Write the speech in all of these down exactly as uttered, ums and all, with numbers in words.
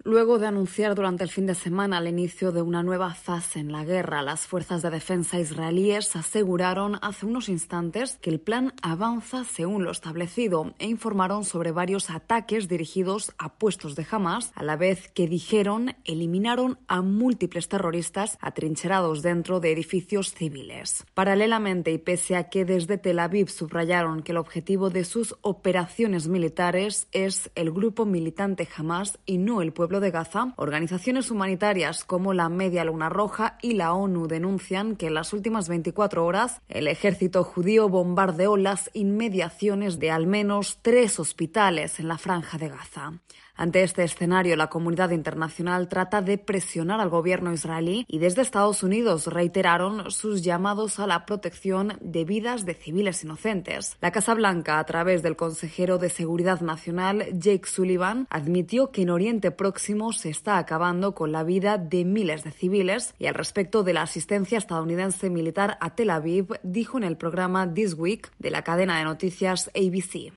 Luego de anunciar durante el fin de semana el inicio de una nueva fase en la guerra, las fuerzas de defensa israelíes aseguraron hace unos instantes que el plan avanza según lo establecido e informaron sobre varios ataques dirigidos a puestos de Hamás, a la vez que dijeron eliminaron a múltiples terroristas atrincherados dentro de edificios civiles. Paralelamente, y pese a que desde Tel Aviv subrayaron que el objetivo de sus operaciones militares es el grupo militante Hamás y no el pueblo de Gaza, organizaciones humanitarias como la Media Luna Roja y la ONU denuncian que en las últimas veinticuatro horas el ejército judío bombardeó las inmediaciones de al menos tres hospitales en la Franja de Gaza. Ante este escenario, la comunidad internacional trata de presionar al gobierno israelí y desde Estados Unidos reiteraron sus llamados a la protección de vidas de civiles inocentes. La Casa Blanca, a través del consejero de Seguridad Nacional, Jake Sullivan, admitió que en Oriente Próximo se está acabando con la vida de miles de civiles y al respecto de la asistencia estadounidense militar a Tel Aviv, dijo en el programa This Week de la cadena de noticias A B C.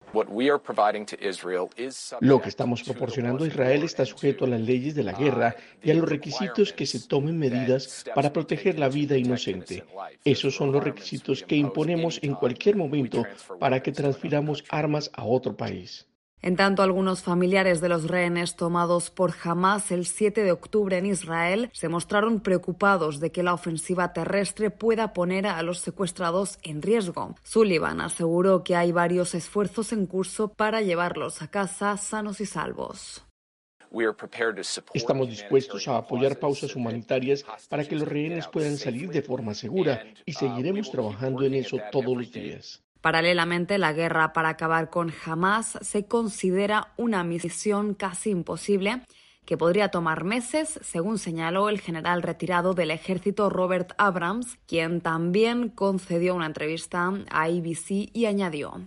Lo que estamos proporcionando a Israel está sujeto a las leyes de la guerra y a los requisitos que se tomen medidas para proteger la vida inocente. Esos son los requisitos que imponemos en cualquier momento para que transfiramos armas a otro país. En tanto, algunos familiares de los rehenes tomados por Hamás el siete de octubre en Israel se mostraron preocupados de que la ofensiva terrestre pueda poner a los secuestrados en riesgo. Sullivan aseguró que hay varios esfuerzos en curso para llevarlos a casa sanos y salvos. Estamos dispuestos a apoyar pausas humanitarias para que los rehenes puedan salir de forma segura y seguiremos trabajando en eso todos los días. Paralelamente, la guerra para acabar con Hamás se considera una misión casi imposible que podría tomar meses, según señaló el general retirado del ejército Robert Abrams, quien también concedió una entrevista a A B C y añadió: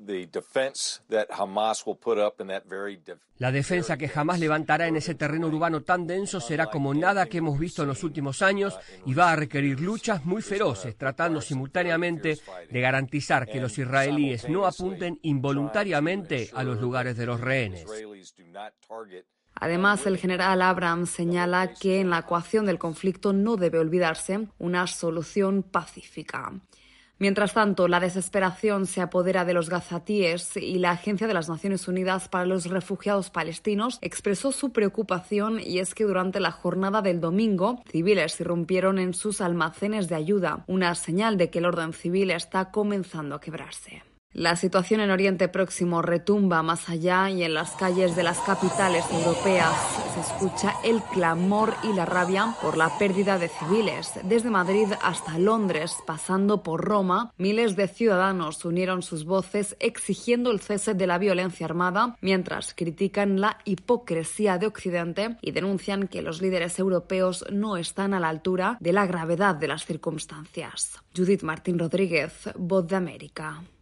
La defensa que Hamás levantará en ese terreno urbano tan denso será como nada que hemos visto en los últimos años y va a requerir luchas muy feroces, tratando simultáneamente de garantizar que los israelíes no apunten involuntariamente a los lugares de los rehenes. Además, el general Abrams señala que en la ecuación del conflicto no debe olvidarse una solución pacífica. Mientras tanto, la desesperación se apodera de los gazatíes y la Agencia de las Naciones Unidas para los Refugiados Palestinos expresó su preocupación, y es que durante la jornada del domingo, civiles irrumpieron en sus almacenes de ayuda, una señal de que el orden civil está comenzando a quebrarse. La situación en Oriente Próximo retumba más allá y en las calles de las capitales europeas se escucha el clamor y la rabia por la pérdida de civiles. Desde Madrid hasta Londres, pasando por Roma, miles de ciudadanos unieron sus voces exigiendo el cese de la violencia armada, mientras critican la hipocresía de Occidente y denuncian que los líderes europeos no están a la altura de la gravedad de las circunstancias. Judith Martín Rodríguez, Voz de América.